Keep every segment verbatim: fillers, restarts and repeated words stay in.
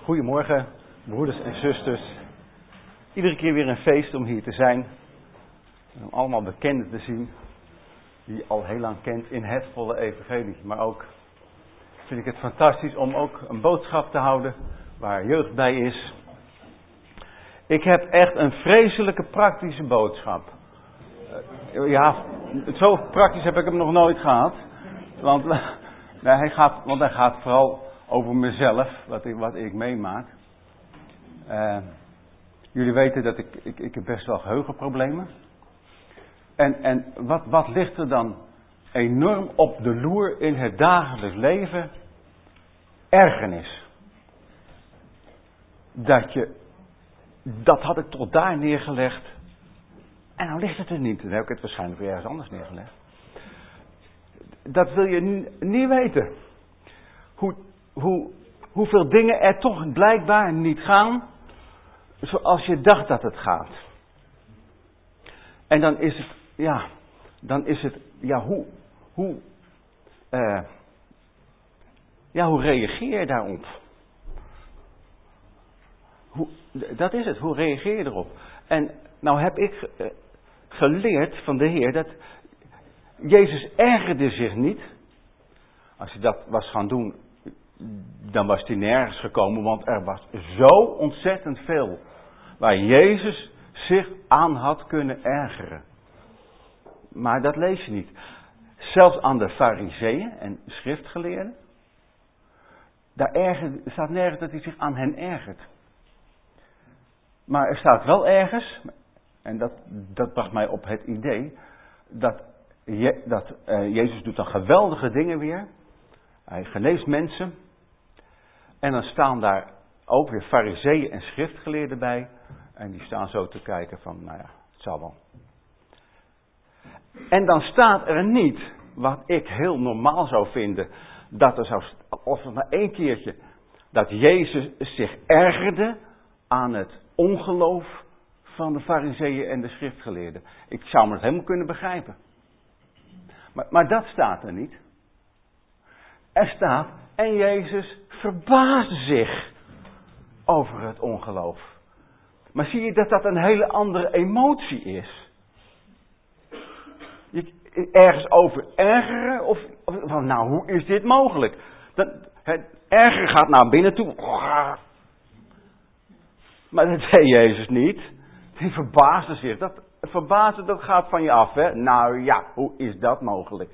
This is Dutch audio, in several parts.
Goedemorgen, broeders en zusters. Iedere keer weer een feest om hier te zijn. En om allemaal bekenden te zien die je al heel lang kent in het volle evangelie. Maar ook vind ik het fantastisch om ook een boodschap te houden waar jeugd bij is. Ik heb echt een vreselijke praktische boodschap. Ja, zo praktisch heb ik hem nog nooit gehad. Want, nee, hij, gaat, want hij gaat vooral over mezelf, wat ik, wat ik meemaak. Uh, jullie weten dat ik, ik, ik heb best wel geheugenproblemen. En, en wat, wat ligt er dan enorm op de loer in het dagelijks leven? Ergernis. Dat je, dat had ik tot daar neergelegd. En nou ligt het er niet. Dan heb ik het waarschijnlijk weer ergens anders neergelegd. Dat wil je n- niet weten. Hoe, hoe, hoeveel dingen er toch blijkbaar niet gaan zoals je dacht dat het gaat. En dan is het, ja, dan is het, ja, hoe, hoe, uh, ja, hoe reageer je daarop? Hoe, dat is het, hoe reageer je erop? En nou heb ik uh, geleerd van de Heer dat Jezus ergerde zich niet. Als hij dat was gaan doen, dan was hij nergens gekomen, want er was zo ontzettend veel waar Jezus zich aan had kunnen ergeren. Maar dat lees je niet. Zelfs aan de fariseeën en schriftgeleerden, daar ergert, staat nergens dat hij zich aan hen ergert. Maar er staat wel ergens, en dat, dat bracht mij op het idee, dat, je, dat uh, Jezus doet dan geweldige dingen weer. Hij geneest mensen. En dan staan daar ook weer fariseeën en schriftgeleerden bij. En die staan zo te kijken van, nou ja, het zal wel. En dan staat er niet, wat ik heel normaal zou vinden, dat er zou, of het maar één keertje, dat Jezus zich ergerde aan het ongeloof van de fariseeën en de schriftgeleerden. Ik zou me dat helemaal kunnen begrijpen. Maar, maar dat staat er niet. Er staat, en Jezus verbaasde zich over het ongeloof. Maar zie je dat dat een hele andere emotie is? Je, ergens over ergeren? Of, of van, nou, hoe is dit mogelijk? Dat, het ergeren gaat naar binnen toe. Maar dat deed Jezus niet. Hij verbaasde zich. Dat verbaasde, dat gaat van je af, hè? Nou ja, hoe is dat mogelijk?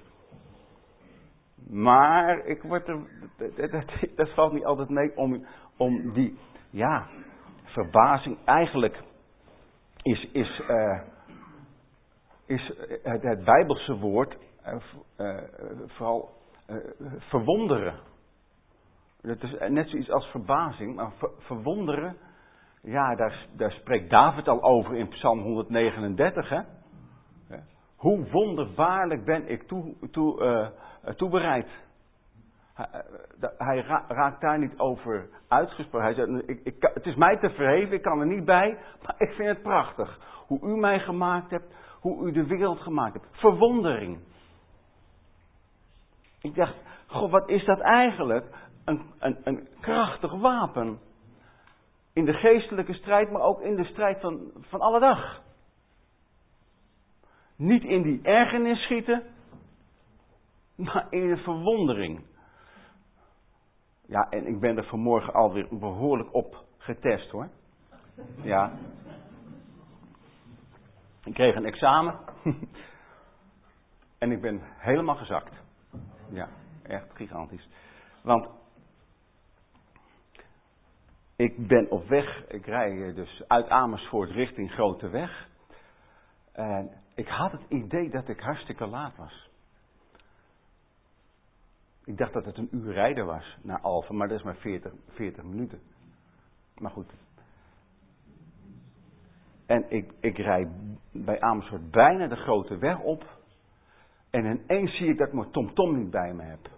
Maar ik word er, dat, dat, dat valt niet altijd mee om, om die, ja, verbazing. Eigenlijk is, is, uh, is het, het Bijbelse woord uh, uh, vooral uh, verwonderen. Dat is net zoiets als verbazing, maar ver, verwonderen, ja, daar, daar spreekt David al over in Psalm honderdnegenendertig, hè. Hoe wonderbaarlijk ben ik toe, toe, uh, toebereid. Hij, hij raakt daar niet over uitgesproken. Hij zegt, ik, ik, het is mij te verheven, ik kan er niet bij, maar ik vind het prachtig. Hoe u mij gemaakt hebt, hoe u de wereld gemaakt hebt. Verwondering. Ik dacht, god, wat is dat eigenlijk? Een, een, een krachtig wapen. In de geestelijke strijd, maar ook in de strijd van, van alle dag. Niet in die ergernis schieten, maar in de verwondering. Ja, en ik ben er vanmorgen alweer behoorlijk op getest, hoor. Ja. Ik kreeg een examen. En ik ben helemaal gezakt. Ja, echt gigantisch. Want ik ben op weg, ik rij dus uit Amersfoort richting Groteweg. En ik had het idee dat ik hartstikke laat was. Ik dacht dat het een uur rijden was naar Alphen, maar dat is maar veertig, veertig minuten. Maar goed. En ik, ik rijd bij Amersfoort bijna de grote weg op. En ineens zie ik dat ik mijn TomTom niet bij me heb.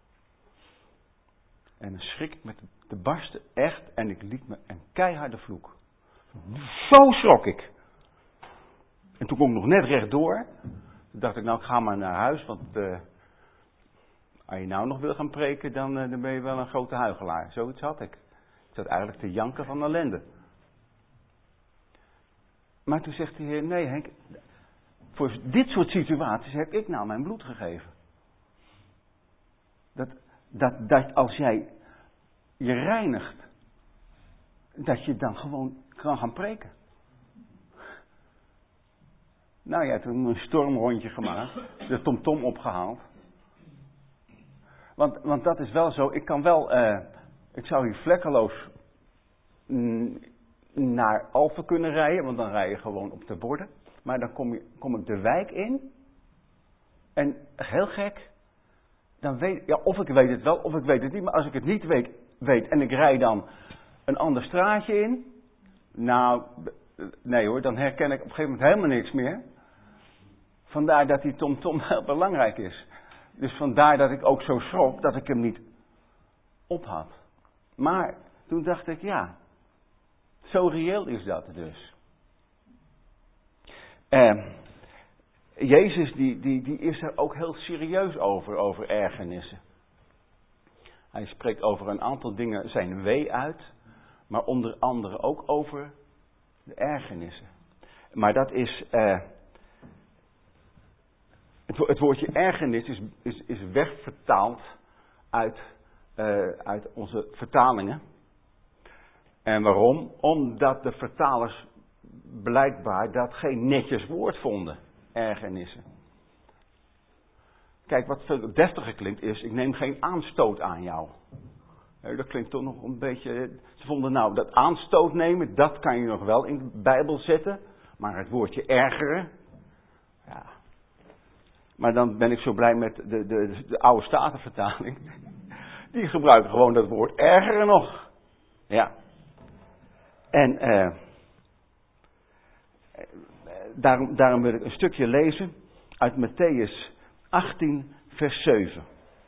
En dan schrik ik met de barsten, echt. En ik liet me een keiharde vloek. Zo schrok ik. En toen kon ik nog net rechtdoor. Toen dacht ik, nou ik ga maar naar huis, want uh, als je nou nog wil gaan preken, dan, uh, dan ben je wel een grote huichelaar. Zoiets had ik. dat eigenlijk te janken van ellende. Maar toen zegt de Heer, nee Henk, voor dit soort situaties heb ik nou mijn bloed gegeven. Dat, dat, dat als jij je reinigt, dat je dan gewoon kan gaan preken. Nou ja, toen een stormrondje gemaakt, de tomtom opgehaald. Want, want dat is wel zo, ik kan wel, uh, ik zou hier vlekkeloos mm, naar Alphen kunnen rijden, want dan rij je gewoon op de borden. Maar dan kom, je, kom ik de wijk in en heel gek, dan weet, ja, of ik weet het wel of ik weet het niet, maar als ik het niet weet, weet en ik rij dan een ander straatje in, nou, nee hoor, dan herken ik op een gegeven moment helemaal niks meer. Vandaar dat die tomtom heel belangrijk is. Dus vandaar dat ik ook zo schrok dat ik hem niet op had. Maar toen dacht ik, ja, zo reëel is dat dus. Eh, Jezus die, die, die is er ook heel serieus over, over ergernissen. Hij spreekt over een aantal dingen zijn wee uit, maar onder andere ook over de ergernissen. Maar dat is... Eh, Het, het woordje ergernis is, is, is wegvertaald uit, uh, uit onze vertalingen. En waarom? Omdat de vertalers blijkbaar dat geen netjes woord vonden. Ergernissen. Kijk, wat veel deftiger klinkt is, ik neem geen aanstoot aan jou. Ja, dat klinkt toch nog een beetje... Ze vonden nou, dat aanstoot nemen, dat kan je nog wel in de Bijbel zetten. Maar het woordje ergeren... Ja... Maar dan ben ik zo blij met de, de, de oude Statenvertaling. Die gebruiken gewoon dat woord ergeren nog. Ja. En eh, daarom, daarom wil ik een stukje lezen uit Mattheüs achttien, vers zeven.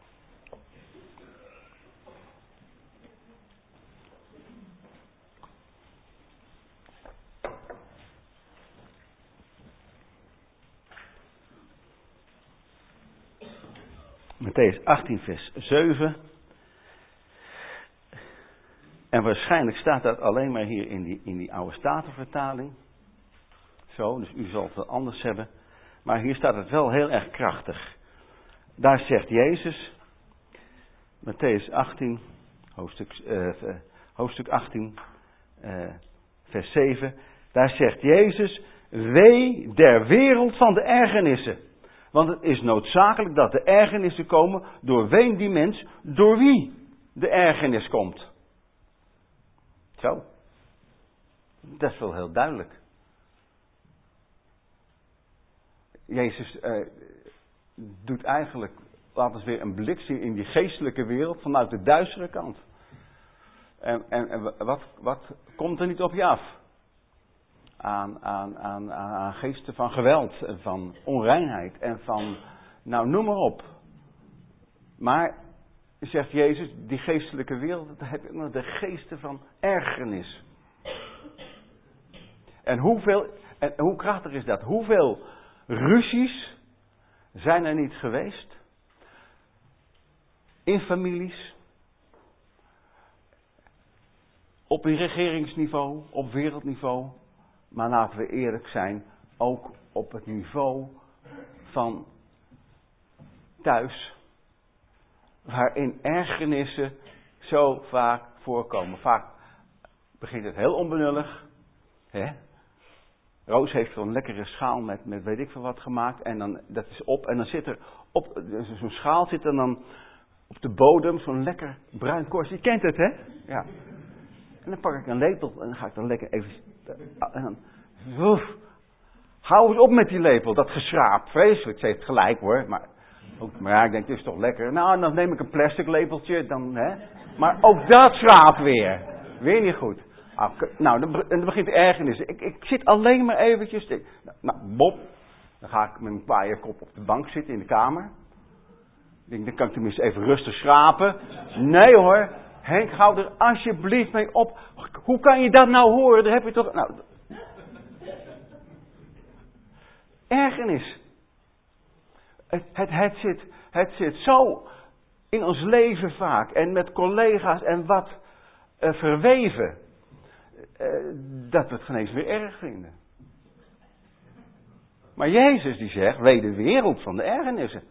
Mattheüs achttien, vers zeven. En waarschijnlijk staat dat alleen maar hier in die, in die oude Statenvertaling. Zo, dus u zal het wel anders hebben. Maar hier staat het wel heel erg krachtig. Daar zegt Jezus, Mattheüs achttien, hoofdstuk, uh, hoofdstuk achttien, uh, vers zeven. Daar zegt Jezus, wee der wereld van de ergernissen. Want het is noodzakelijk dat de ergernissen komen door ween die mens, door wie de ergernis komt. Zo. Dat is wel heel duidelijk. Jezus eh, doet eigenlijk, laten we weer een blik zien in die geestelijke wereld vanuit de duistere kant. En, en, en wat, wat komt er niet op je af? Aan, aan, aan, aan geesten van geweld en van onreinheid en van, nou noem maar op. Maar, zegt Jezus, die geestelijke wereld, daar heb je nog de geesten van ergernis. En hoeveel, en hoe krachtig is dat? Hoeveel ruzies zijn er niet geweest? In families, op regeringsniveau, op wereldniveau. Maar laten we eerlijk zijn, ook op het niveau van thuis. Waarin ergernissen zo vaak voorkomen. Vaak begint het heel onbenullig. Hè? Roos heeft zo'n lekkere schaal met, met weet ik veel wat gemaakt. En dan, dat is op. En dan zit er op, zo'n schaal zit er dan op de bodem zo'n lekker bruin korstje. Je kent het, hè? Ja. En dan pak ik een lepel en dan ga ik dan lekker even... En dan... Woef, hou eens op met die lepel, dat geschraap. Vreselijk, ze heeft gelijk hoor. Maar, ook, maar ja, ik denk, het is toch lekker. Nou, dan neem ik een plastic lepeltje. Dan, hè. Maar ook dat schraapt weer. Weer niet goed. Nou, dan, dan begint de ergernis. Ik, ik zit alleen maar eventjes... Te, nou, Bob. Dan ga ik met mijn paaierkop op de bank zitten in de kamer. Ik denk, dan kan ik tenminste even rustig schrapen. Nee hoor. Henk, hou er alsjeblieft mee op. Hoe kan je dat nou horen? Daar heb je toch... Nou, ergernis. Het, het, het, zit, het zit zo in ons leven vaak. En met collega's en wat. uh, verweven uh, dat we het geen eens meer erg vinden. Maar Jezus die zegt, wee de wereld van de ergernissen.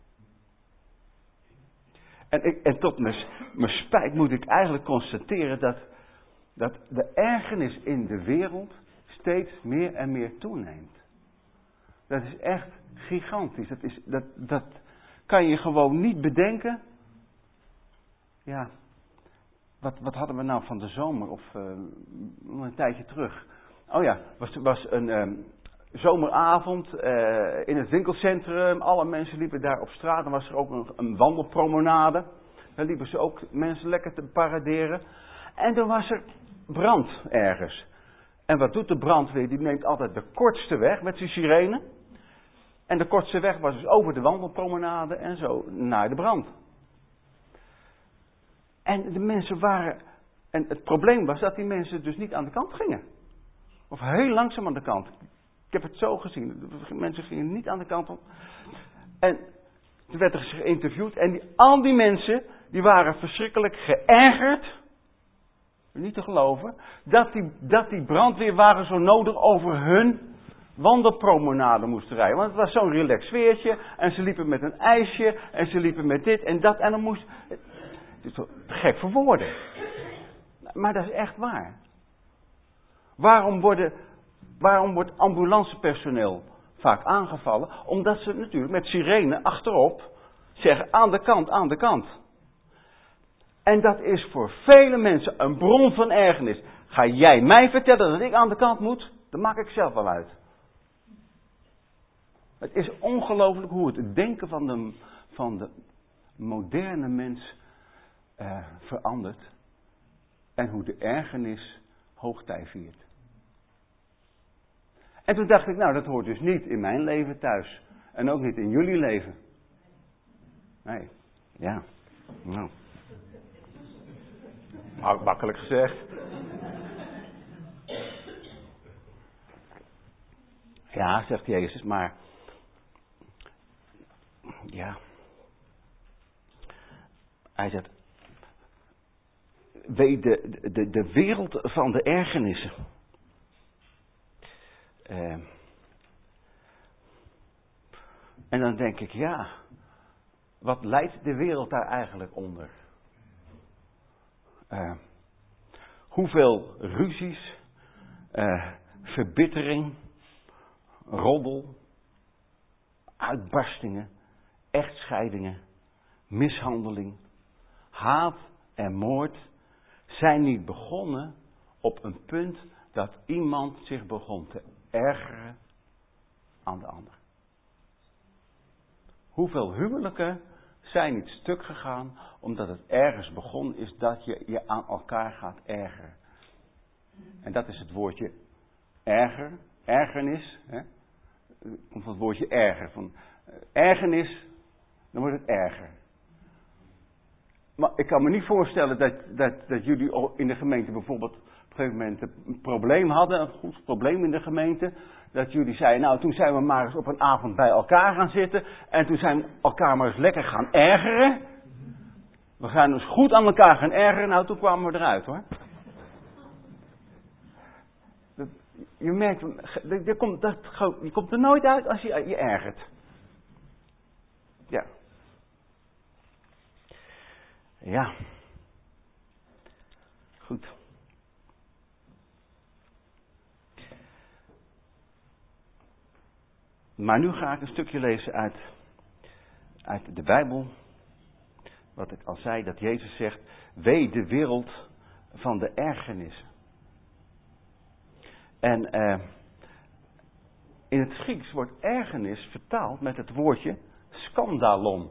En, ik, en tot mijn, mijn spijt moet ik eigenlijk constateren dat, dat de ergernis in de wereld steeds meer en meer toeneemt. Dat is echt gigantisch. Dat, is, dat, dat kan je gewoon niet bedenken. Ja, wat, wat hadden we nou van de zomer of uh, een tijdje terug? Oh ja, was was een um, zomeravond uh, in het winkelcentrum. Alle mensen liepen daar op straat. Dan was er ook een, een wandelpromenade. Daar liepen ze ook mensen lekker te paraderen. En toen was er brand ergens. En wat doet de brandweer? Die neemt altijd de kortste weg met zijn sirene. En de kortste weg was dus over de wandelpromenade en zo naar de brand. En de mensen waren... En het probleem was dat die mensen dus niet aan de kant gingen. Of heel langzaam aan de kant. Ik heb het zo gezien. De mensen gingen niet aan de kant op. En toen werd er geïnterviewd. En die, al die mensen, die waren verschrikkelijk geërgerd. Niet te geloven. Dat die, dat die brandweerwagen zo nodig over hun wandelpromenade moesten rijden. Want het was zo'n relaxed sfeertje. En ze liepen met een ijsje. En ze liepen met dit en dat. En dan moest... Het is toch gek voor woorden. Maar dat is echt waar. Waarom, worden, waarom wordt ambulancepersoneel vaak aangevallen? Omdat ze natuurlijk met sirene achterop zeggen aan de kant, aan de kant. En dat is voor vele mensen een bron van ergernis. Ga jij mij vertellen dat ik aan de kant moet? Dat maak ik zelf wel uit. Het is ongelooflijk hoe het denken van de, van de moderne mens uh, verandert. En hoe de ergernis hoogtij viert. En toen dacht ik, nou dat hoort dus niet in mijn leven thuis. En ook niet in jullie leven. Nee, ja, nou. Makkelijk gezegd. Ja, zegt Jezus, maar... Ja. Hij zegt... Wee de, de, de wereld van de ergernissen. Uh, en dan denk ik, ja... Wat lijdt de wereld daar eigenlijk onder? Uh, hoeveel ruzies, uh, verbittering, roddel, uitbarstingen, echtscheidingen, mishandeling, haat en moord zijn niet begonnen op een punt dat iemand zich begon te ergeren aan de ander. Hoeveel huwelijken zijn niet stuk gegaan omdat het ergens begonnen is dat je je aan elkaar gaat ergeren. En dat is het woordje erger, ergernis. Hè? Komt van het woordje erger. Van ergernis, dan wordt het erger. Maar ik kan me niet voorstellen dat, dat, dat jullie in de gemeente bijvoorbeeld op een gegeven moment een probleem hadden, een goed probleem in de gemeente. Dat jullie zeiden, nou toen zijn we maar eens op een avond bij elkaar gaan zitten. En toen zijn we elkaar maar eens lekker gaan ergeren. We gaan dus goed aan elkaar gaan ergeren. Nou toen kwamen we eruit hoor. Dat, je merkt, je komt, dat, je komt er nooit uit als je je ergert. Ja. Ja. Goed. Maar nu ga ik een stukje lezen uit, uit de Bijbel. Wat ik al zei, dat Jezus zegt, wee de wereld van de ergernissen. En uh, in het Grieks wordt ergernis vertaald met het woordje skandalon.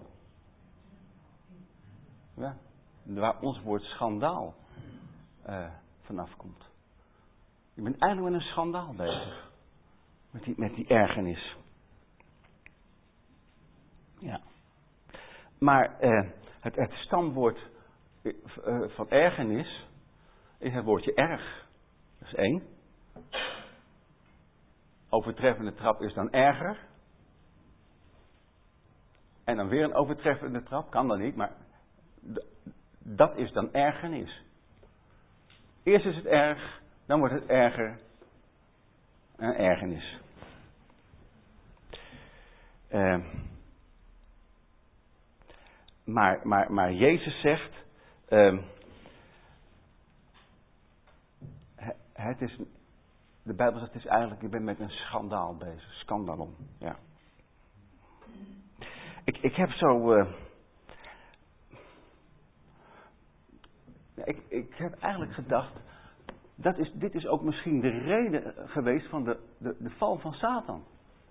Ja, waar ons woord schandaal uh, vanaf komt. Je bent eigenlijk met een schandaal bezig. Met die, met die ergernis. Ja. Maar uh, het, het stamwoord uh, van ergernis is het woordje erg. Dat is één. Overtreffende trap is dan erger. En dan weer een overtreffende trap. Kan dat niet, maar d- dat is dan ergernis. Eerst is het erg, dan wordt het erger. Een ergernis. Uh, maar, maar, maar Jezus zegt, uh, het is, de Bijbel zegt, het is eigenlijk, je bent met een schandaal bezig. Scandalon, ja. Ik, ik heb zo, uh, ik, ik heb eigenlijk gedacht, dat is, dit is ook misschien de reden geweest van de, de, de val van Satan.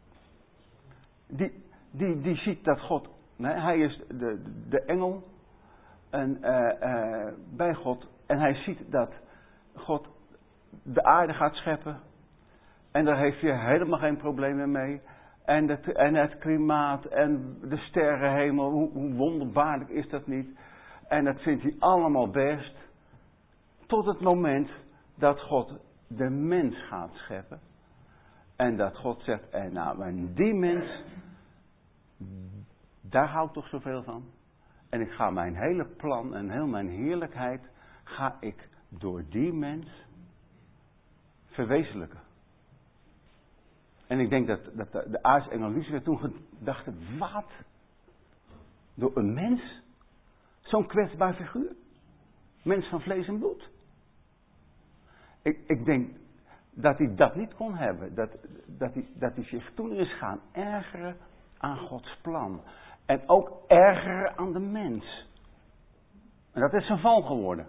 Die, die, die ziet dat God, nee, hij is de, de engel en, uh, uh, bij God. En hij ziet dat God de aarde gaat scheppen. En daar heeft hij helemaal geen problemen mee. En het, en het klimaat en de sterrenhemel, hoe, hoe wonderbaarlijk is dat niet. En dat vindt hij allemaal best. Tot het moment dat God de mens gaat scheppen. En dat God zegt, en nou, en die mens, daar hou ik toch zoveel van. En ik ga mijn hele plan en heel mijn heerlijkheid, ga ik door die mens verwezenlijken. En ik denk dat, dat de, de aartsengel Lucifer toen gedacht heeft, wat? Door een mens? Zo'n kwetsbaar figuur? Mens van vlees en bloed? Ik, ik denk dat hij dat niet kon hebben. Dat, dat, hij, dat hij zich toen is gaan ergeren aan Gods plan. En ook ergeren aan de mens. En dat is zijn val geworden.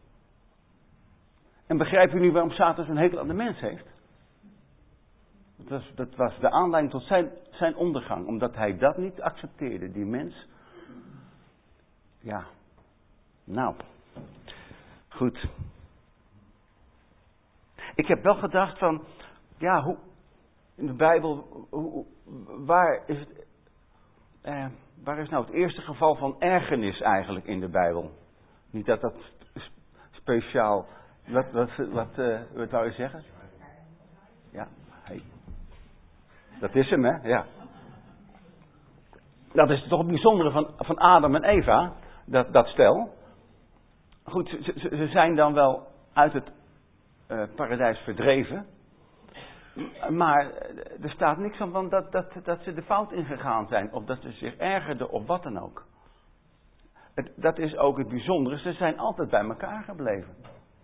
En begrijpt u nu waarom Satan zo'n hekel aan de mens heeft? Dat was, dat was de aanleiding tot zijn, zijn ondergang. Omdat hij dat niet accepteerde. Die mens. Ja. Nou. Goed. Ik heb wel gedacht van. Ja, hoe. In de Bijbel. Hoe, waar is het. Eh, waar is nou het eerste geval van ergernis eigenlijk in de Bijbel? Niet dat dat speciaal. Wat, wat, wat, uh, wat wou je zeggen? Ja. Hey. Dat is hem, hè? Ja. Dat is toch het bijzondere van, van Adam en Eva, dat, dat stel. Goed, ze, ze, ze zijn dan wel uit het uh, paradijs verdreven. Maar er staat niks van dat, dat, dat ze de fout ingegaan zijn. Of dat ze zich ergerden of wat dan ook. Het, dat is ook het bijzondere. Ze zijn altijd bij elkaar gebleven.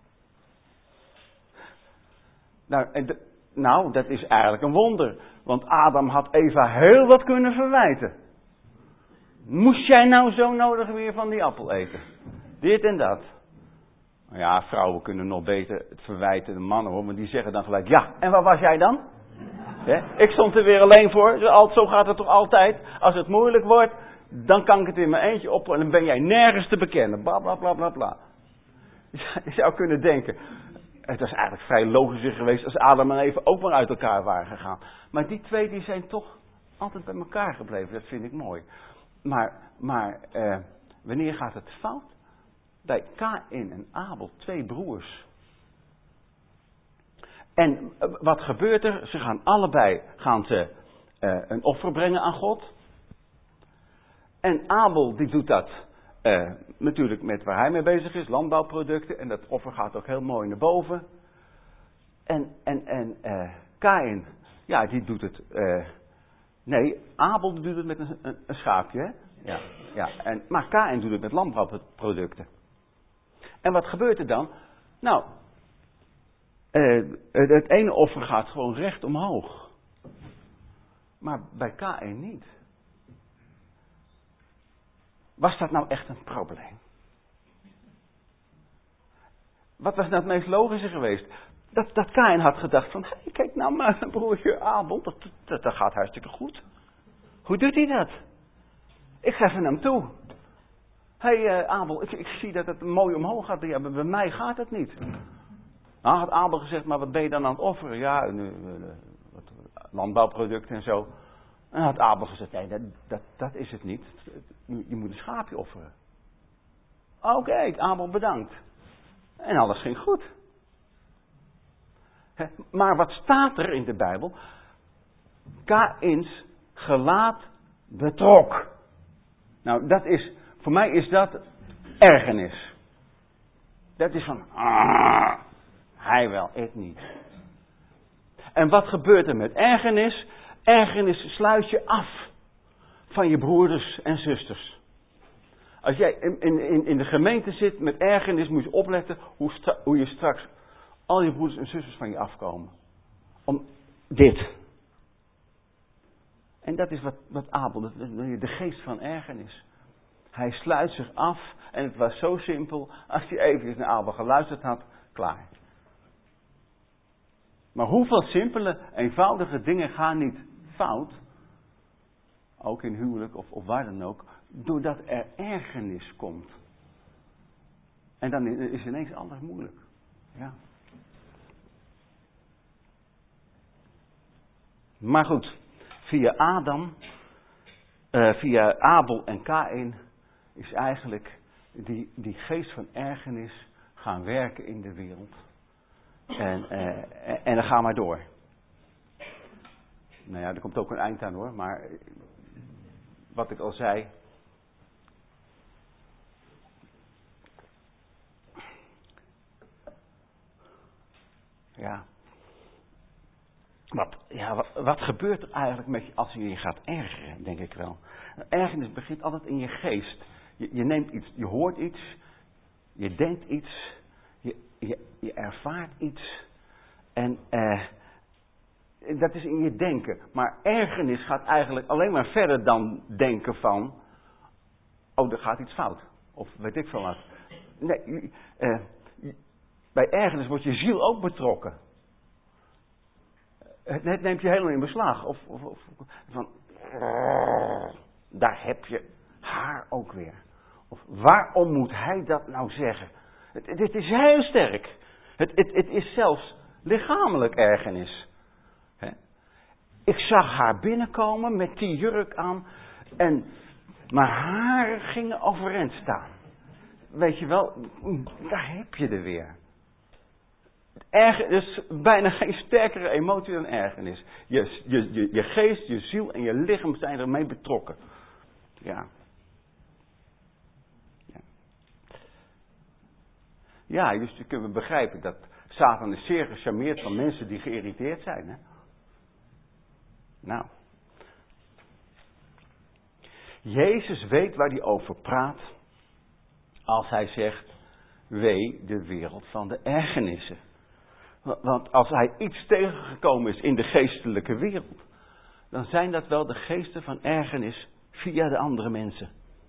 Nou, en de, nou, dat is eigenlijk een wonder. Want Adam had Eva heel wat kunnen verwijten. Moest jij nou zo nodig weer van die appel eten? Dit en dat. Nou ja, vrouwen kunnen nog beter het verwijten dan mannen hoor. Maar die zeggen dan gelijk, ja, en waar was jij dan? He? Ik stond er weer alleen voor. Zo gaat het toch altijd. Als het moeilijk wordt, dan kan ik het in mijn eentje op. En dan ben jij nergens te bekennen. Bla bla bla bla bla. Je zou kunnen denken. Het was eigenlijk vrij logisch geweest als Adam en Eva ook maar uit elkaar waren gegaan. Maar die twee die zijn toch altijd bij elkaar gebleven. Dat vind ik mooi. Maar, maar eh, wanneer gaat het fout? Bij Kaïn en Abel, twee broers. En uh, wat gebeurt er? Ze gaan allebei gaan ze, uh, een offer brengen aan God. En Abel die doet dat uh, natuurlijk met waar hij mee bezig is, landbouwproducten. En dat offer gaat ook heel mooi naar boven. En, en, en uh, Kaïn, ja die doet het... Uh, nee, Abel doet het met een, een, een schaapje. Hè? Ja, ja. En, maar Kaïn doet het met landbouwproducten. En wat gebeurt er dan? Nou, uh, het ene offer gaat gewoon recht omhoog. Maar bij Kaïn niet. Was dat nou echt een probleem? Wat was nou het meest logische geweest? Dat, dat Kaïn had gedacht van, hey, kijk nou maar, mijn broertje Abel, dat, dat, dat gaat hartstikke goed. Hoe doet hij dat? Ik geef hem toe. Hé hey, uh, Abel, ik, ik zie dat het mooi omhoog gaat. Ja, bij mij gaat het niet. Nou had Abel gezegd, maar wat ben je dan aan het offeren? Ja, nu, uh, wat, landbouwproducten en zo. En had Abel gezegd, nee, dat, dat, dat is het niet. Je moet een schaapje offeren. Oké, okay, Abel bedankt. En alles ging goed. He, maar wat staat er in de Bijbel? Kaïns gelaat betrok. Nou, dat is... Voor mij is dat ergernis. Dat is van... Ah, Hij wel, ik niet. En wat gebeurt er met ergernis? Ergernis sluit je af van je broeders en zusters. Als jij in, in, in de gemeente zit met ergernis, moet je opletten hoe, stra- hoe je straks al je broeders en zusters van je afkomen. Om dit. En dat is wat, wat Abel, de, de geest van ergernis. Hij sluit zich af en het was zo simpel, als hij even naar Abel geluisterd had, klaar. Maar hoeveel simpele, eenvoudige dingen gaan niet fout, ook in huwelijk of, of waar dan ook, doordat er ergernis komt. En dan is ineens alles moeilijk. Ja. Maar goed, via Adam, uh, via Abel en Kaïn is eigenlijk die, die geest van ergernis gaan werken in de wereld. En, uh, en dan gaan we door. Nou ja, er komt ook een eind aan hoor, maar wat ik al zei. Ja. Wat, ja, wat, wat gebeurt er eigenlijk met je als je je gaat ergeren, denk ik wel. Ergernis begint altijd in je geest. Je, je neemt iets, je hoort iets, je denkt iets, je, je, je ervaart iets. En eh, dat is in je denken. Maar ergernis gaat eigenlijk alleen maar verder dan denken van, oh, er gaat iets fout. Of weet ik veel wat. Nee, eh, bij ergernis wordt je ziel ook betrokken. Het, het neemt je helemaal in beslag. Of, of, of van, daar heb je haar ook weer. Of waarom moet hij dat nou zeggen? Het, het, het is heel sterk. Het, het, het is zelfs lichamelijk ergernis. He? Ik zag haar binnenkomen met die jurk aan. En mijn haren gingen overeind staan. Weet je wel, daar heb je er weer. Er is bijna geen sterkere emotie dan ergernis. Je, je, je, je geest, je ziel en je lichaam zijn ermee betrokken. Ja. Ja, ja dus je kunt begrijpen dat Satan is zeer gecharmeerd van mensen die geïrriteerd zijn. Hè? Nou. Jezus weet waar hij over praat als hij zegt, wee de wereld van de ergernissen. Want als hij iets tegengekomen is in de geestelijke wereld, dan zijn dat wel de geesten van ergernis via de andere mensen.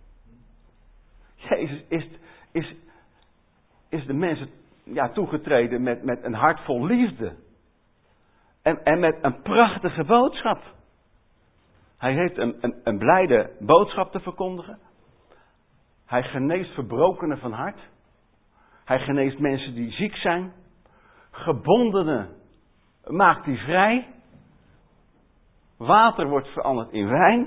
Jezus is, is, is de mensen ja, toegetreden met, met een hart vol liefde. En, en met een prachtige boodschap. Hij heeft een, een, een blijde boodschap te verkondigen. Hij geneest verbrokenen van hart. Hij geneest mensen die ziek zijn. Gebondenen maakt hij vrij. Water wordt veranderd in wijn.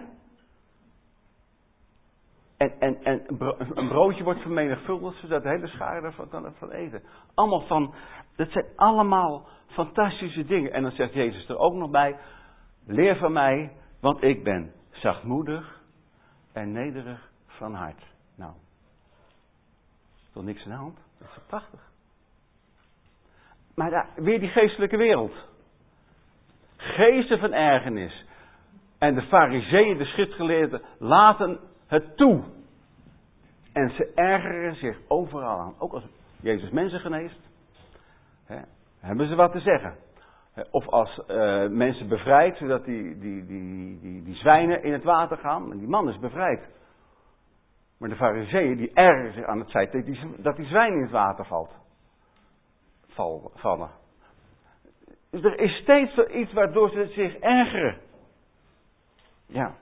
En, en, en een broodje wordt vermenigvuldigd, zodat de hele schare ervan kan van eten. Allemaal van, dat zijn allemaal fantastische dingen. En dan zegt Jezus er ook nog bij, leer van mij, want ik ben zachtmoedig en nederig van hart. Nou, is toch niks aan de hand? Dat is prachtig. Maar daar, weer die geestelijke wereld. Geesten van ergernis. En de farizeeën, de schriftgeleerden, laten het toe. En ze ergeren zich overal aan. Ook als Jezus mensen geneest, hè, hebben ze wat te zeggen. Of als uh, mensen bevrijdt, zodat die, die, die, die, die zwijnen in het water gaan. En die man is bevrijd. Maar de farizeeën die ergeren zich aan het feit dat die, dat die zwijn in het water valt. Val, vallen. Dus er is steeds wel iets waardoor ze zich ergeren. Ja.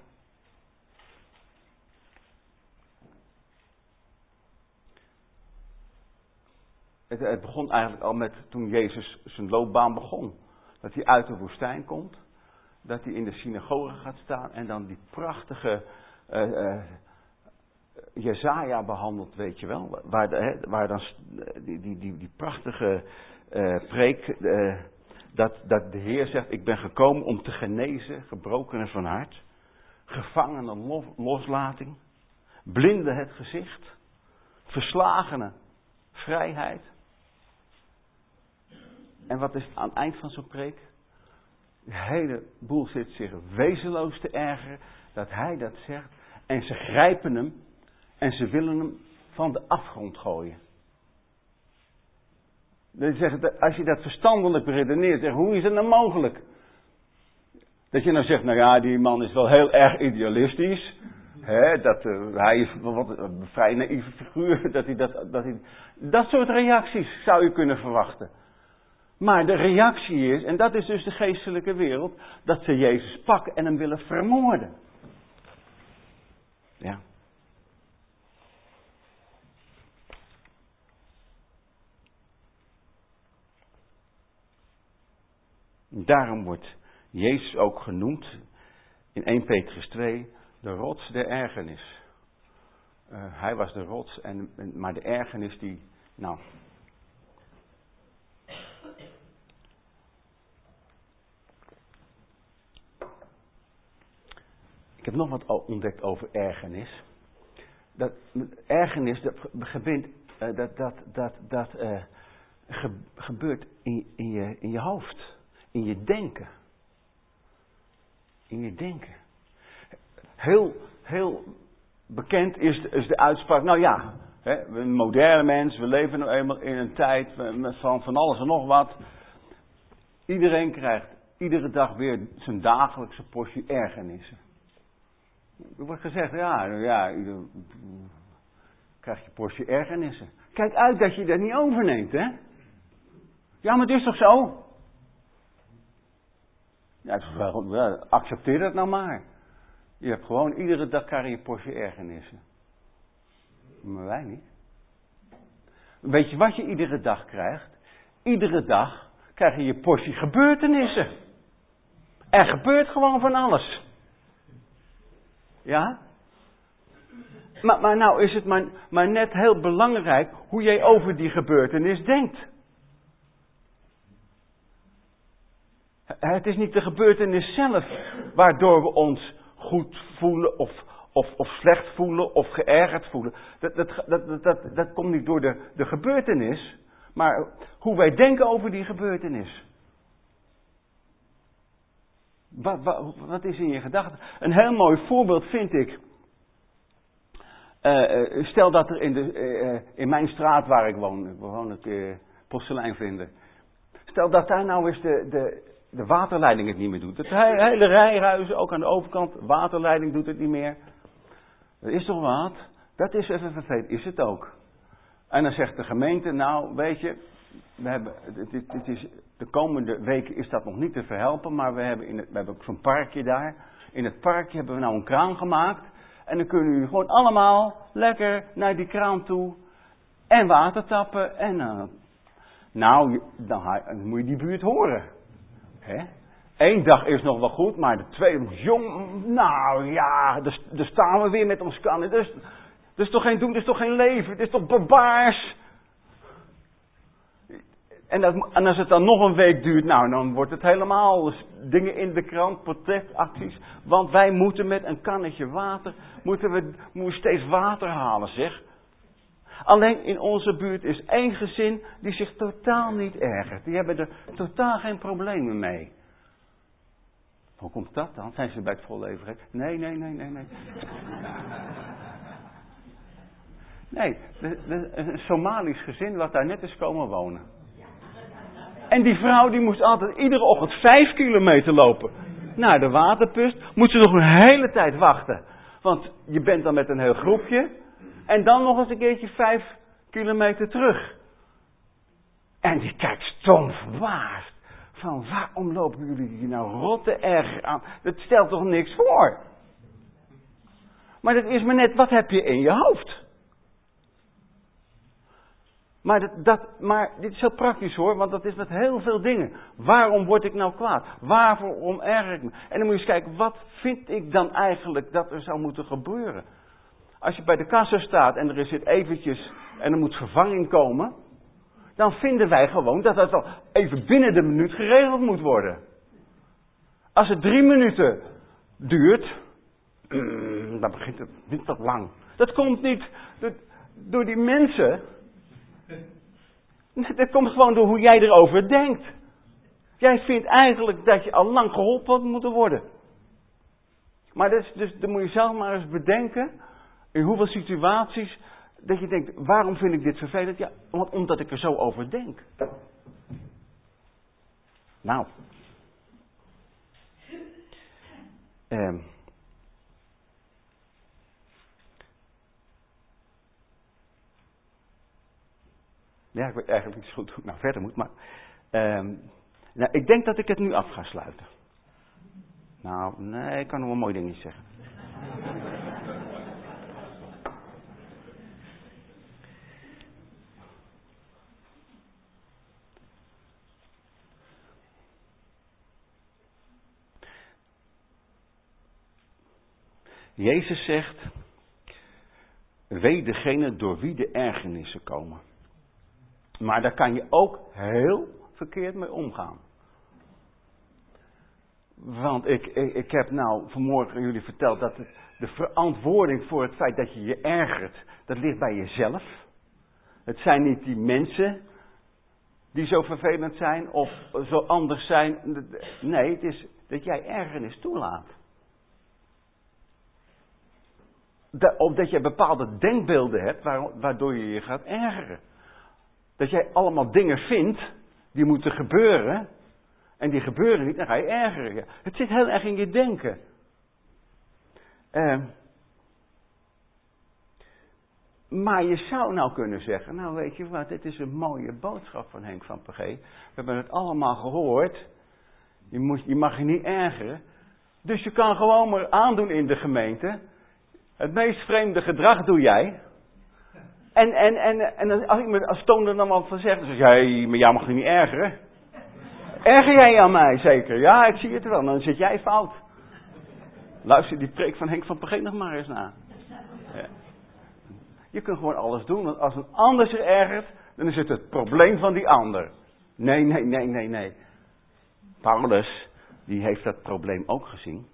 Het, het begon eigenlijk al met toen Jezus zijn loopbaan begon. Dat hij uit de woestijn komt. Dat hij in de synagoge gaat staan. En dan die prachtige uh, uh, Jesaja behandelt, weet je wel. Waar, de, he, waar dan die, die, die, die prachtige uh, preek. Uh, dat, dat de Heer zegt, ik ben gekomen om te genezen. Gebrokenen van hart. Gevangenen los, loslating. Blinden het gezicht. Verslagenen vrijheid. En wat is aan het eind van zo'n preek? De hele boel zit zich wezenloos te ergeren dat hij dat zegt. En ze grijpen hem en ze willen hem van de afgrond gooien. Dus zeggen, als je dat verstandelijk beredeneert, zeg, hoe is het nou mogelijk? Dat je nou zegt, nou ja, die man is wel heel erg idealistisch. Hè, dat, uh, hij is wat een vrij naïeve figuur. Dat, hij dat, dat, hij, dat soort reacties zou je kunnen verwachten. Maar de reactie is, en dat is dus de geestelijke wereld, dat ze Jezus pakken en hem willen vermoorden. Ja. Daarom wordt Jezus ook genoemd in Eerste Petrus twee de rots der ergernis. Uh, hij was de rots, en, en, maar de ergernis die, nou... Ik heb nog wat ontdekt over ergernis. Dat ergernis, dat gebindt, uh, dat, dat, dat, dat uh, ge, gebeurt in, in, je, in je hoofd. In je denken. In je denken. Heel, heel bekend is de, is de uitspraak, nou ja, hè, we een moderne mens, we leven nu eenmaal in een tijd van, van alles en nog wat. Iedereen krijgt iedere dag weer zijn dagelijkse portie ergernissen. Er wordt gezegd, ja, ja, ieder, krijg je portie ergernissen. Kijk uit dat je dat niet overneemt, hè. Ja, maar het is toch zo? Ja, wel, ja, accepteer dat nou maar. Je hebt gewoon iedere dag krijg je een portie ergernissen. Maar wij niet. Weet je wat je iedere dag krijgt? Iedere dag krijg je je portie gebeurtenissen. Er gebeurt gewoon van alles. Ja? Maar, maar nou is het maar, maar net heel belangrijk hoe jij over die gebeurtenis denkt. Het is niet de gebeurtenis zelf waardoor we ons goed voelen of, of, of slecht voelen of geërgerd voelen. Dat, dat, dat, dat, dat, dat komt niet door de, de gebeurtenis, maar hoe wij denken over die gebeurtenis. Wat, wat, wat is in je gedachten? Een heel mooi voorbeeld vind ik. Uh, stel dat er in, de, uh, in mijn straat waar ik woon, ik woon het uh, Posteleinvlinder. Stel dat daar nou eens de, de, de waterleiding het niet meer doet. Het he, hele rijhuizen, ook aan de overkant, waterleiding doet het niet meer. Dat is toch wat? Dat is even vervelend, is het ook. En dan zegt de gemeente, nou weet je, we hebben, dit, dit is, de komende weken is dat nog niet te verhelpen, maar we hebben, in het, we hebben ook zo'n parkje daar. In het parkje hebben we nou een kraan gemaakt. En dan kunnen jullie gewoon allemaal lekker naar die kraan toe en water tappen. En uh, nou, dan, dan moet je die buurt horen. Hè? Eén dag is nog wel goed, maar de tweede, jong, nou ja, daar, daar staan we weer met ons kannen. Dat is, dat is toch geen doen, dat is toch geen leven, dat is toch barbaars. En, dat, en als het dan nog een week duurt, nou dan wordt het helemaal dingen in de krant, protestacties. Want wij moeten met een kannetje water, moeten we, moeten we steeds water halen, zeg. Alleen in onze buurt is één gezin die zich totaal niet ergert. Die hebben er totaal geen problemen mee. Hoe komt dat dan? Zijn ze bij het volleven? Nee, nee, nee, nee, nee. Nee, de, de, een Somalisch gezin wat daar net is komen wonen. En die vrouw die moest altijd iedere ochtend vijf kilometer lopen naar de waterpust. Moet ze nog een hele tijd wachten. Want je bent dan met een heel groepje. En dan nog eens een keertje vijf kilometer terug. En die kijkt stom verbaasd. Van waarom lopen jullie hier nou rotte erger aan? Dat stelt toch niks voor? Maar dat is maar net, wat heb je in je hoofd? Maar, dat, dat, maar dit is heel praktisch hoor, want dat is met heel veel dingen. Waarom word ik nou kwaad? Waarom erger ik me? En dan moet je eens kijken, wat vind ik dan eigenlijk dat er zou moeten gebeuren? Als je bij de kassa staat en er zit eventjes en er moet vervanging komen, dan vinden wij gewoon dat dat wel even binnen de minuut geregeld moet worden. Als het drie minuten duurt, dan begint het niet wat lang. Dat komt niet door die mensen. Dat komt gewoon door hoe jij erover denkt. Jij vindt eigenlijk dat je al lang geholpen had moeten worden. Maar dat is, dus, dan moet je zelf maar eens bedenken, in hoeveel situaties, dat je denkt, waarom vind ik dit vervelend? Ja, omdat ik er zo over denk. Nou. Um, ja, ik weet eigenlijk niet zo goed hoe ik nou verder moet, maar um, nou, ik denk dat ik het nu af ga sluiten. Nou, nee, ik kan nog wel mooi dingetje zeggen. Jezus zegt, wee degene door wie de ergernissen komen. Maar daar kan je ook heel verkeerd mee omgaan. Want ik, ik, ik heb nou vanmorgen jullie verteld dat de, de verantwoording voor het feit dat je je ergert, dat ligt bij jezelf. Het zijn niet die mensen die zo vervelend zijn of zo anders zijn. Nee, het is dat jij ergernis toelaat. Of dat jij bepaalde denkbeelden hebt waardoor je je gaat ergeren. Dat jij allemaal dingen vindt die moeten gebeuren. En die gebeuren niet, dan ga je ergeren. Ja. Het zit heel erg in je denken. Uh, maar je zou nou kunnen zeggen, nou weet je wat, dit is een mooie boodschap van Henk van P G. We hebben het allemaal gehoord. Je, moet, je mag je niet ergeren. Dus je kan gewoon maar aandoen in de gemeente. Het meest vreemde gedrag doe jij. En, en, en, en als ik me als Toon er dan wat van zeg, dan zeg jij, maar jij mag je niet ergeren. Erger jij je aan mij, zeker? Ja, ik zie het wel. Dan zit jij fout. Luister die preek van Henk van P G nog maar eens na. Ja. Je kunt gewoon alles doen. Want als een ander zich ergert, dan is het het probleem van die ander. Nee, nee, nee, nee, nee. Paulus, die heeft dat probleem ook gezien.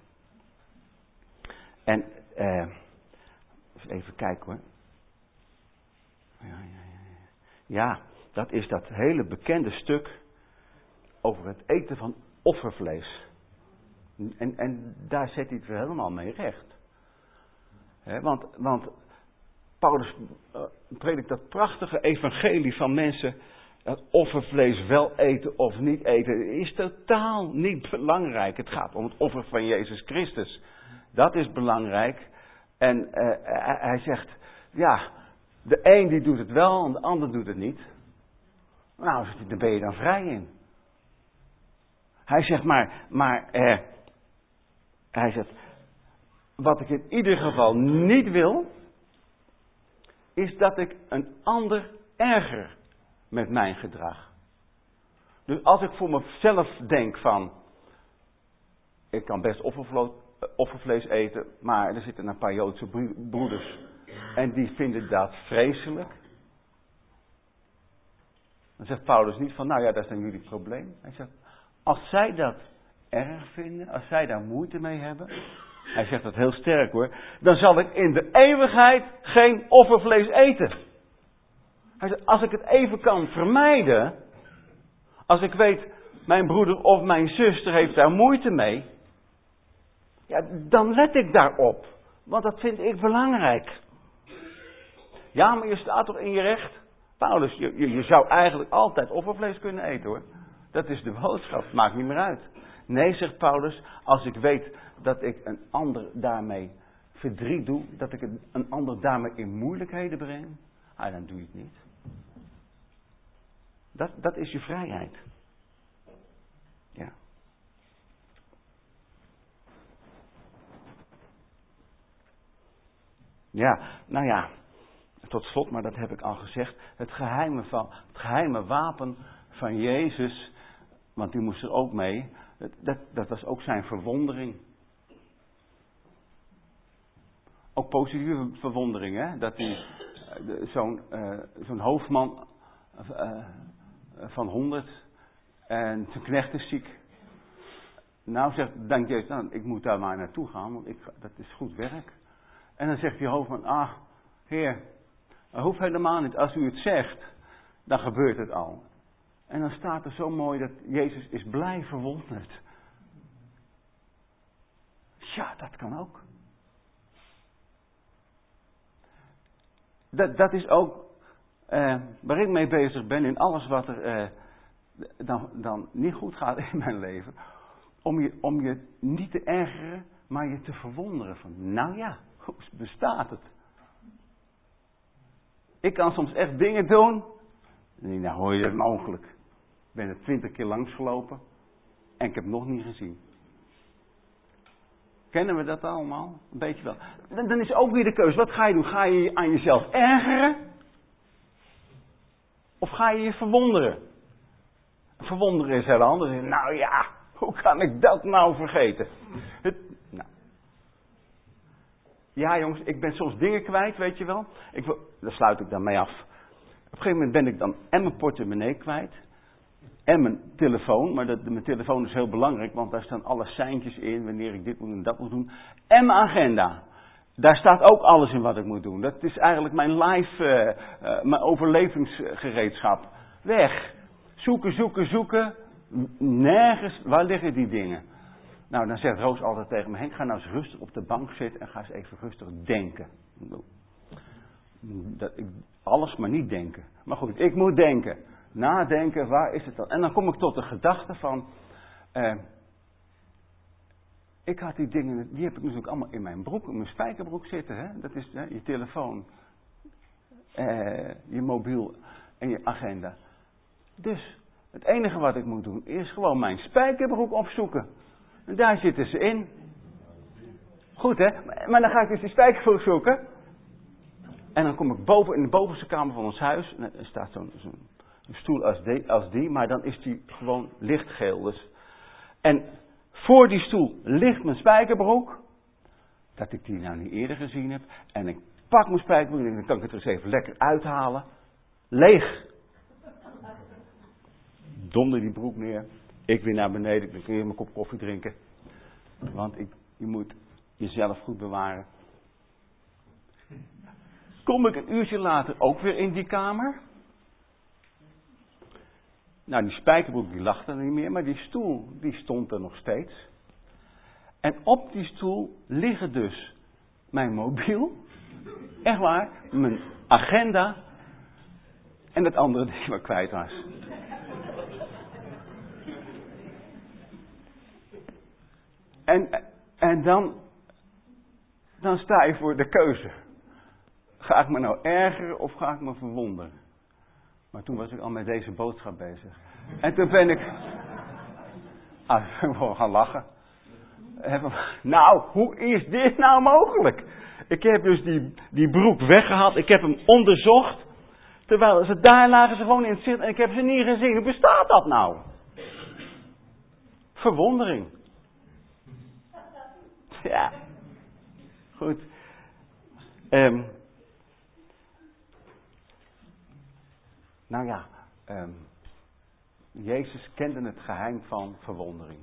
En, eh, even kijken hoor. Ja, ja, ja. ja, dat is dat hele bekende stuk over het eten van offervlees. En, en daar zet hij het weer helemaal mee recht. He, want, want Paulus uh, predikt dat prachtige evangelie van mensen, dat offervlees wel eten of niet eten, is totaal niet belangrijk. Het gaat om het offer van Jezus Christus. Dat is belangrijk. En uh, hij, hij zegt, ja, de een die doet het wel en de ander doet het niet. Nou, daar ben je dan vrij in. Hij zegt maar, maar eh, hij zegt, wat ik in ieder geval niet wil, is dat ik een ander erger met mijn gedrag. Dus als ik voor mezelf denk van, ik kan best offervlees eten, maar er zitten een paar Joodse broeders en die vinden dat vreselijk. Dan zegt Paulus niet van, nou ja, dat is dan jullie probleem. Hij zegt, als zij dat erg vinden, als zij daar moeite mee hebben, hij zegt dat heel sterk hoor, dan zal ik in de eeuwigheid geen offervlees eten. Hij zegt, als ik het even kan vermijden, als ik weet, mijn broeder of mijn zuster heeft daar moeite mee, ja, dan let ik daarop. Want dat vind ik belangrijk. Ja, maar je staat toch in je recht? Paulus, je, je, je zou eigenlijk altijd offervlees kunnen eten hoor. Dat is de boodschap, maakt niet meer uit. Nee, zegt Paulus, als ik weet dat ik een ander daarmee verdriet doe, dat ik een ander daarmee in moeilijkheden breng, ah, dan doe je het niet. Dat, dat is je vrijheid. Ja. Ja, nou ja, tot slot, maar dat heb ik al gezegd, het geheime, van, het geheime wapen van Jezus, want die moest er ook mee, dat, dat was ook zijn verwondering. Ook positieve verwondering, hè, dat hij zo'n, uh, zo'n hoofdman uh, van honderd en zijn knecht is ziek. Nou zegt, dank Jezus, nou, ik moet daar maar naartoe gaan, want ik, dat is goed werk. En dan zegt die hoofdman, ah, heer, dat hoeft helemaal niet, als u het zegt, dan gebeurt het al. En dan staat er zo mooi dat Jezus is blij verwonderd. Ja, dat kan ook. Dat, dat is ook uh, waar ik mee bezig ben in alles wat er uh, dan, dan niet goed gaat in mijn leven. Om je, om je niet te ergeren, maar je te verwonderen van, nou ja, hoe bestaat het? Ik kan soms echt dingen doen. En dan hoor je het mogelijk. Ik ben er twintig keer langs gelopen. En ik heb het nog niet gezien. Kennen we dat allemaal? Een beetje wel. Dan, dan is ook weer de keuze. Wat ga je doen? Ga je je aan jezelf ergeren? Of ga je je verwonderen? Verwonderen is heel anders. Nou ja, hoe kan ik dat nou vergeten? Het, nou. Ja jongens, ik ben soms dingen kwijt, weet je wel. Ik wil, daar sluit ik dan mee af. Op een gegeven moment ben ik dan en mijn portemonnee kwijt. En mijn telefoon. Maar dat, mijn telefoon is heel belangrijk. Want daar staan alle seintjes in. Wanneer ik dit moet en dat moet doen. En mijn agenda. Daar staat ook alles in wat ik moet doen. Dat is eigenlijk mijn live, uh, uh, mijn overlevingsgereedschap. Weg. Zoeken, zoeken, zoeken. Nergens. Waar liggen die dingen? Nou, dan zegt Roos altijd tegen me. Henk, ga nou eens rustig op de bank zitten. En ga eens even rustig denken. Dat, ik, alles maar niet denken. Maar goed, ik moet denken. Nadenken, waar is het dan? En dan kom ik tot de gedachte van... Uh, ik had die dingen, die heb ik natuurlijk allemaal in mijn broek, in mijn spijkerbroek zitten. Hè? Dat is hè, je telefoon, uh, je mobiel en je agenda. Dus, het enige wat ik moet doen, is gewoon mijn spijkerbroek opzoeken. En daar zitten ze in. Goed hè, maar dan ga ik dus die spijkerbroek zoeken. En dan kom ik boven in de bovenste kamer van ons huis. En er staat zo'n... zo'n een stoel als die, als die, maar dan is die gewoon lichtgeel. Dus. En voor die stoel ligt mijn spijkerbroek. Dat ik die nou niet eerder gezien heb. En ik pak mijn spijkerbroek en dan kan ik het er eens even lekker uithalen. Leeg. Donder die broek neer. Ik weer naar beneden. Ik kun je mijn kop koffie drinken. Want ik, je moet jezelf goed bewaren. Kom ik een uurtje later ook weer in die kamer. Nou, die spijkerbroek die lag er niet meer, maar die stoel die stond er nog steeds. En op die stoel liggen dus mijn mobiel, echt waar, mijn agenda en het andere ding wat kwijt was. En, en dan, dan sta je voor de keuze. Ga ik me nou ergeren of ga ik me verwonderen? Maar toen was ik al met deze boodschap bezig. En toen ben ik... Ah, we gaan lachen. Nou, hoe is dit nou mogelijk? Ik heb dus die, die broek weggehaald. Ik heb hem onderzocht. Terwijl ze daar lagen ze gewoon in het zicht. En ik heb ze niet gezien. Hoe bestaat dat nou? Verwondering. Ja. Goed. Um, nou ja. Um, Jezus kende het geheim van verwondering.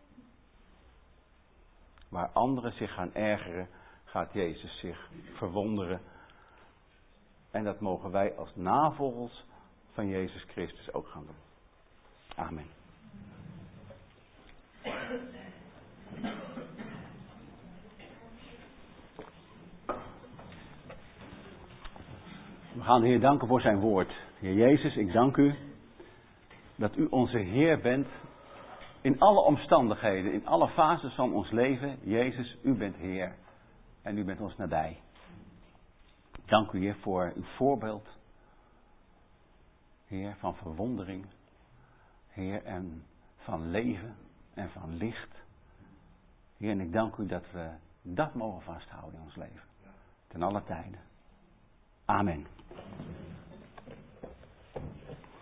Waar anderen zich gaan ergeren, gaat Jezus zich verwonderen. En dat mogen wij als navolgers van Jezus Christus ook gaan doen. Amen. We gaan de Heer danken voor zijn woord. Heer Jezus, ik dank u dat u onze Heer bent in alle omstandigheden, in alle fases van ons leven. Jezus, u bent Heer en u bent ons nabij. Dank u, Heer, voor uw voorbeeld. Heer, van verwondering. Heer, en van leven en van licht. Heer, en ik dank u dat we dat mogen vasthouden in ons leven. Ten alle tijden. Amen.